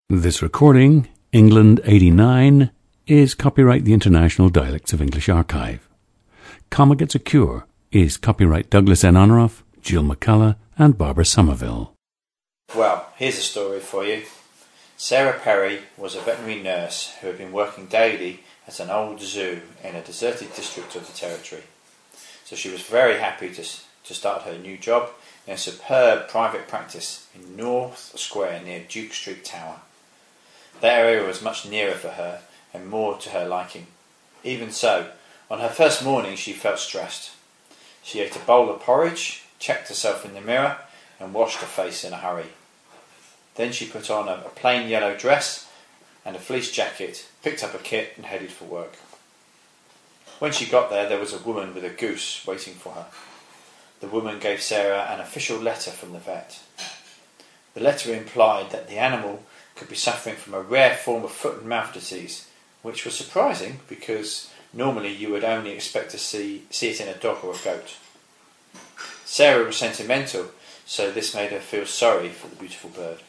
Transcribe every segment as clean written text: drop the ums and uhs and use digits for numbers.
This recording, England 89, is copyright the International Dialects of English Archive. Comma Gets a Cure is copyright Douglas N. Honorath, Jill McCullough and Barbara Somerville. Well, here's a story for you. Sarah Perry was a veterinary nurse who had been working daily at an old zoo in a deserted district of the territory. So she was very happy to start her new job in a superb private practice in North Square near Duke Street Tower. That area was much nearer for her and more to her liking. Even so, on her first morning she felt stressed. She ate a bowl of porridge, checked herself in the mirror and washed her face in a hurry. Then she put on a plain yellow dress and a fleece jacket, picked up a kit and headed for work. When she got there was a woman with a goose waiting for her. The woman gave Sarah an official letter from the vet. The letter implied that the animal could be suffering from a rare form of foot and mouth disease, which was surprising because normally you would only expect to see it in a dog or a goat. Sarah was sentimental, so this made her feel sorry for the beautiful bird.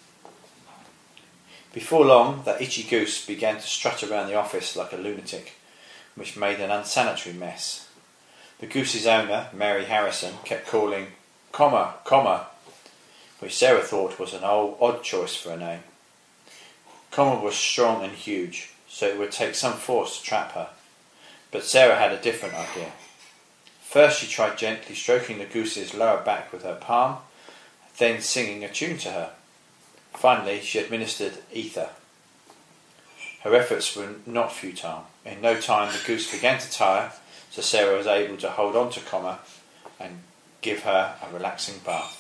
Before long, that itchy goose began to strut around the office like a lunatic, which made an unsanitary mess. The goose's owner, Mary Harrison, kept calling, comma, which Sarah thought was an odd choice for a name. Comma was strong and huge, so it would take some force to trap her. But Sarah had a different idea. First she tried gently stroking the goose's lower back with her palm, then singing a tune to her. Finally she administered ether. Her efforts were not futile. In no time the goose began to tire, so Sarah was able to hold on to Comma and give her a relaxing bath.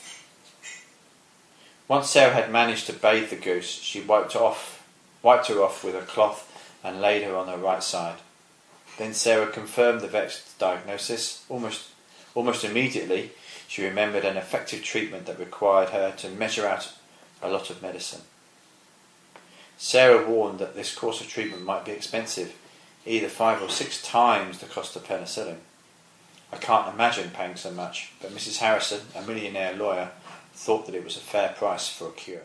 Once Sarah had managed to bathe the goose, she wiped her off with a cloth and laid her on her right side. Then Sarah confirmed the vet's diagnosis. Almost immediately, she remembered an effective treatment that required her to measure out a lot of medicine. Sarah warned that this course of treatment might be expensive, either 5 or 6 times the cost of penicillin. I can't imagine paying so much, but Mrs. Harrison, a millionaire lawyer, thought that it was a fair price for a cure.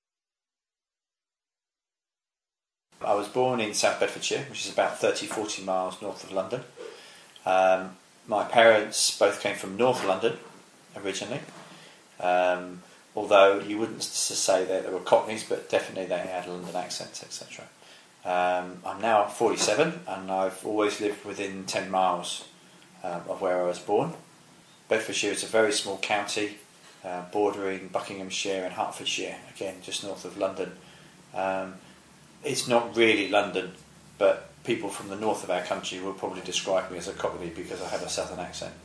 I was born in South Bedfordshire, which is about 30-40 miles north of London. My parents both came from North London originally, although you wouldn't say that they were Cockneys, but definitely they had London accents, etc. I'm now 47 and I've always lived within 10 miles of where I was born. Bedfordshire is a very small county, bordering Buckinghamshire and Hertfordshire, again just north of London. It's not really London, but people from the north of our country will probably describe me as a Cockney because I have a southern accent.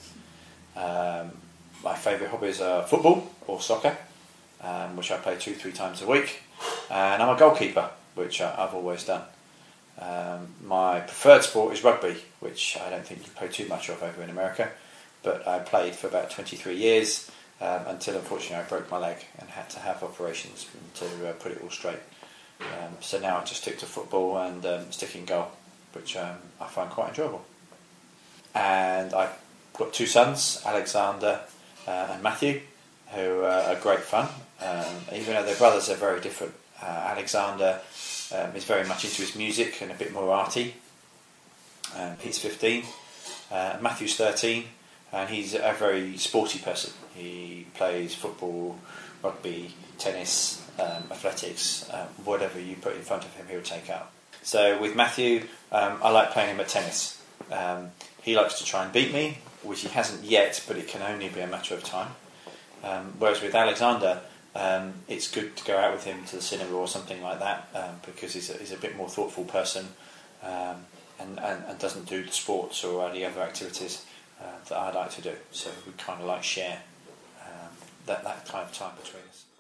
My favourite hobbies are football or soccer, which I play 2-3 times a week, and I'm a goalkeeper, which I've always done. My preferred sport is rugby, which I don't think you play too much of over in America, but I played for about 23 years until unfortunately I broke my leg and had to have operations to put it all straight. So now I just stick to football and stick in goal, which I find quite enjoyable. And I've got 2 sons, Alexander and Matthew, who are great fun. Even though their brothers are very different. Alexander is very much into his music and a bit more arty. He's 15. Matthew's 13, and he's a very sporty person. He plays football, rugby, tennis, athletics, whatever you put in front of him he'll take out. So with Matthew, I like playing him at tennis. He likes to try and beat me, which he hasn't yet, but it can only be a matter of time. Whereas with Alexander, it's good to go out with him to the cinema or something like that, because he's a bit more thoughtful person and doesn't do the sports or any other activities that I like to do. So we kind of like share that kind of time between us.